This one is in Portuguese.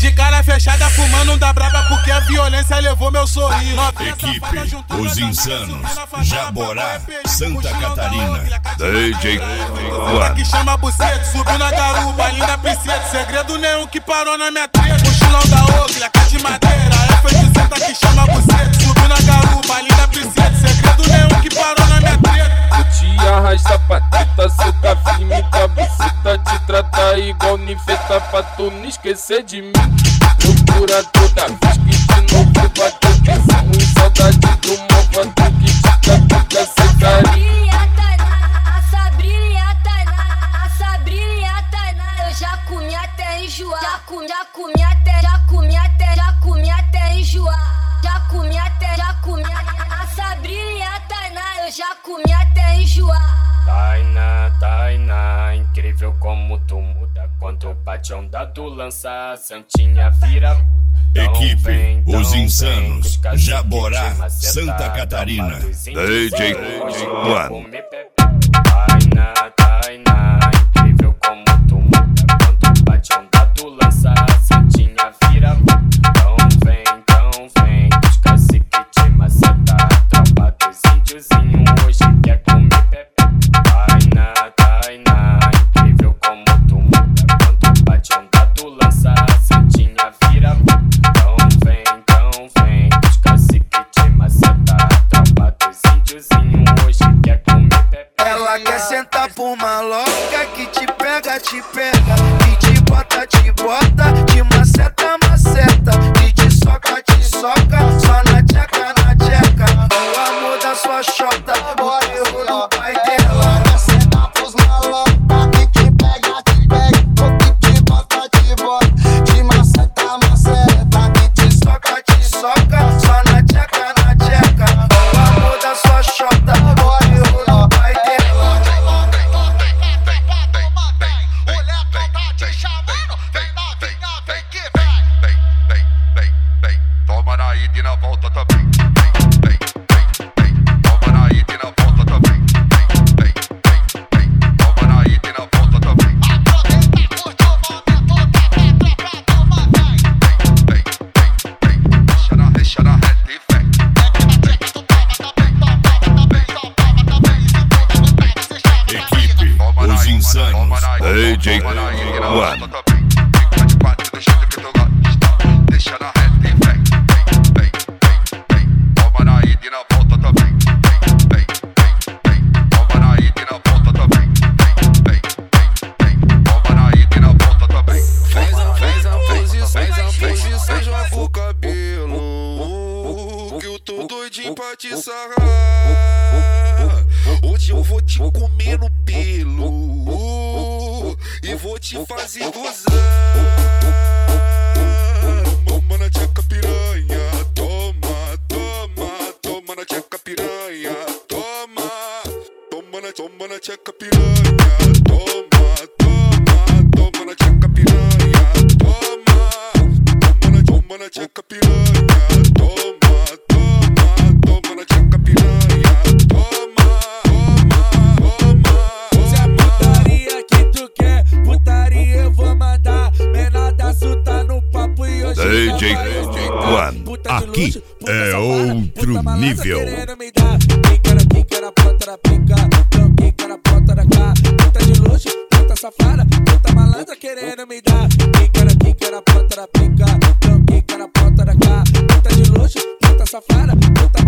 De cara fechada, fumando da braba, porque a violência levou meu sorriso. Equipe Os Insanos, Jaborá, Santa Catarina. DJ Juan. Que chama buceta, subiu na garupa, linda princesa. Segredo nenhum que parou na minha treta. Mochilão da Oakley, cá de madeira. F80 que chama buceta, subiu na garupa, linda princesa. Segredo nenhum que parou na minha treta. Eu te arrasta pra teta, cê tá firme com a buceta. Te trata igual ninfeta pra tu não esquecer de mim. Procura toda vez que de novo bateu tesão. Saudade do malvado que te catuca sem carinho. Eu já comi até enjoar. Já comi até enjoar. Já comi a Sabrina e a Tainá. Eu já comi até enjoar. Tainá, incrível como tu muda. Quando bate onda tu lança, a Santinha vira. Equipe Os Insanos, Jaborá, Santa Catarina. DJ Juan. Tainá, incrível como tu muda. Quando bate onda tu lança, a Santinha vira. Então vem, os cacique te maceta. Tropa dos índiozinho hoje quer comer pepe. Tainá, incrível como tu muda. Quando bate onda tu lança, a Santinha vira. Então vem, os cacique te maceta. Tropa dos índiozinho hoje quer comer pepe. Ela quer sentar por uma louca que te pega, que te bota, te maceta, que te soca, só na tcheca, o amor da sua chota, o erro do pai dela. Quer sentar pros maloca que te pega, que te bota, te maceta, que te soca, só na tcheca, o amor da sua chota, o erro do pai dela. Toma na ida e na volta também. Toma na ida e na volta também. Toma na ida e na volta também. Deixa na reta e vem. Equipe Os Insanos, DJ Juan. Fica de quatro do jeito que tu gosta. Deixa na reta e vem. Toma na ida e na volta também. Toma na ida e na volta também. Toma na ida e na volta também. Faz a posição, joga o cabelo, que eu tô doidinho pra te sarrar. Hoje eu vou te comer no pelo e vou te fazer gozar. Toma na tcheca piranha, toma na tcheca piranha, toma na tcheca piranha, toma na tcheca piranha, toma na tcheca piranha, toma na tcheca piranha, Se é putaria que tu quer, putaria eu vou mandar. Menor da tá no papo e hoje DJ Juan, aqui é outro nível. Pica na ponta da pica, não quica na ponta da cá. Puta de luxo, puta safada, puta malandra querendo me dar. Pica na ponta da pica, não quica na ponta da cá. Puta de luxo, puta safada, puta